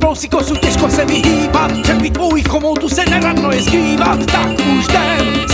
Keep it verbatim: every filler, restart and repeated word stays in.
trousí kosu, těžko se vyhýbat. Před tvůj chomoutu se neradno je skrývat. Tak už jdem,